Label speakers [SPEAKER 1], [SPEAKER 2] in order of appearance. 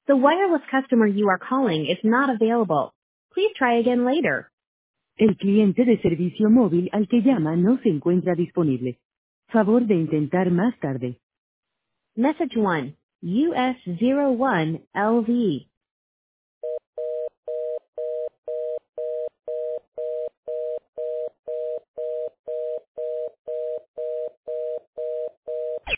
[SPEAKER 1] The wireless customer you are calling is not available. Please try again later.
[SPEAKER 2] El cliente de servicio móvil al que llama no se encuentra disponible. Favor de intentar más tarde.
[SPEAKER 1] Message 1, US01LV.